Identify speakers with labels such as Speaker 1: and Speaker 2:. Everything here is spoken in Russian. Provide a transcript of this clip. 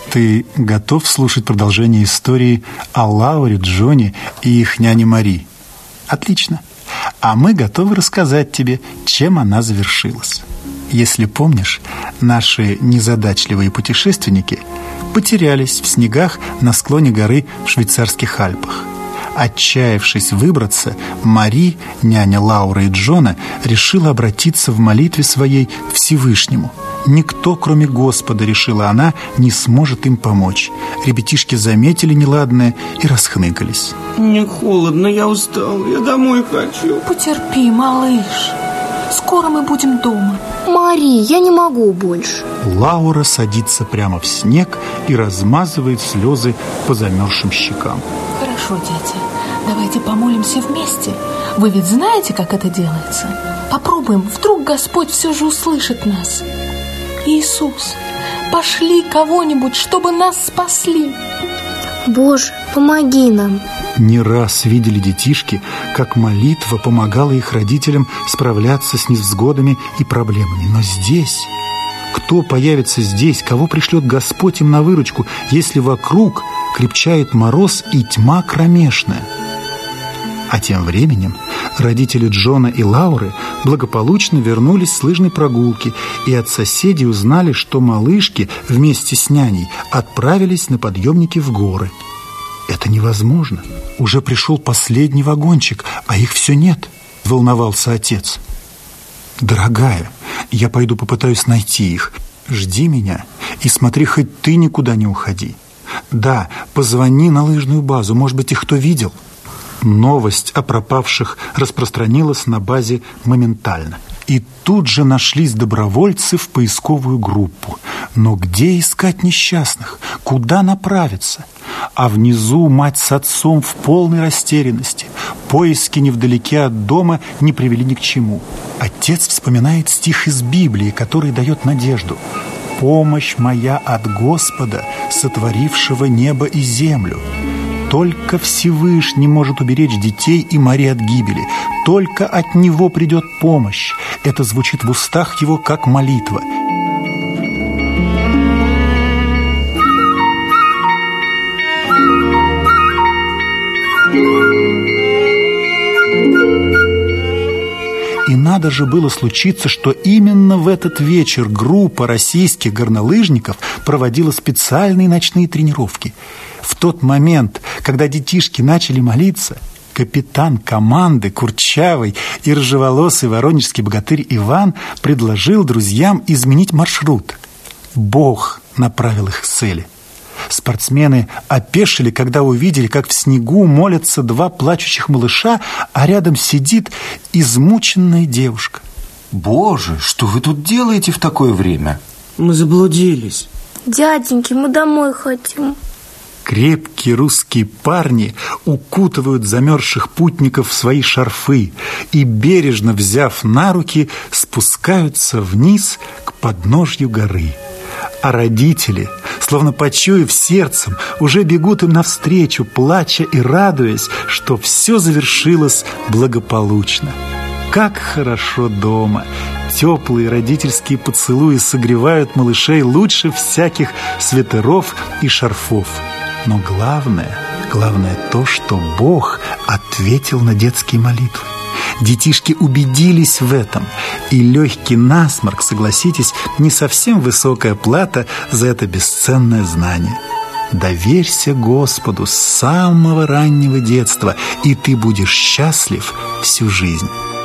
Speaker 1: Ты готов слушать продолжение истории о Лауре, Джоне и их няне Мари? Отлично. А мы готовы рассказать тебе, чем она завершилась. Если помнишь, наши незадачливые путешественники потерялись в снегах на склоне горы в швейцарских Альпах. Отчаявшись выбраться, Мари, няня Лауры и Джона, решила обратиться в молитве своей к Всевышнему. Никто, кроме Господа, решила она, не сможет им помочь. Ребятишки заметили неладное и расхныкались.
Speaker 2: Мне холодно, я устал, я домой хочу.
Speaker 3: Потерпи, малыш. Скоро мы будем дома.
Speaker 4: Мари, я не могу больше.
Speaker 1: Лаура садится прямо в снег и размазывает слезы по замерзшим щекам.
Speaker 3: Хорошо, дети, давайте помолимся вместе. Вы ведь знаете, как это делается? Попробуем, вдруг Господь все же услышит нас. Иисус, пошли кого-нибудь, чтобы нас спасли.
Speaker 4: Боже, помоги нам.
Speaker 1: Не раз видели детишки, как молитва помогала их родителям справляться с невзгодами и проблемами. Но здесь... Кто появится здесь, кого пришлет Господь им на выручку, если вокруг крепчает мороз и тьма кромешная? А тем временем родители Джона и Лауры благополучно вернулись с лыжной прогулки и от соседей узнали, что малышки вместе с няней отправились на подъемники в горы. Это невозможно. Уже пришел последний вагончик, а их все нет, волновался отец. Дорогая, я пойду попытаюсь найти их. Жди меня и смотри, хоть ты никуда не уходи. Да, позвони на лыжную базу, может быть, их кто видел. Новость о пропавших распространилась на базе моментально. И тут же нашлись добровольцы в поисковую группу. Но где искать несчастных? Куда направиться? А внизу мать с отцом в полной растерянности. Поиски невдалеке от дома не привели ни к чему. Отец вспоминает стих из Библии, который дает надежду. «Помощь моя от Господа, сотворившего небо и землю». Только Всевышний может уберечь детей и Мари от гибели. Только от Него придет помощь. Это звучит в устах Его как молитва. И надо же было случиться, что именно в этот вечер группа российских горнолыжников проводила специальные ночные тренировки. В тот момент, когда детишки начали молиться, капитан команды, курчавый и рыжеволосый воронежский богатырь Иван предложил друзьям изменить маршрут. Бог направил их к цели. Спортсмены опешили, когда увидели, как в снегу молятся два плачущих малыша, а рядом сидит измученная девушка.
Speaker 5: Боже, что вы тут делаете в такое время?
Speaker 2: Мы заблудились.
Speaker 4: Дяденьки, мы домой хотим.
Speaker 1: Крепкие русские парни укутывают замерзших путников в свои шарфы и, бережно взяв на руки, спускаются вниз к подножью горы. А родители, словно почуяв сердцем, уже бегут им навстречу, плача и радуясь, что все завершилось благополучно. Как хорошо дома! Теплые родительские поцелуи согревают малышей лучше всяких свитеров и шарфов. Но главное то, что Бог ответил на детские молитвы. Детишки убедились в этом, и легкий насморк, согласитесь, не совсем высокая плата за это бесценное знание. Доверься Господу с самого раннего детства, и ты будешь счастлив всю жизнь.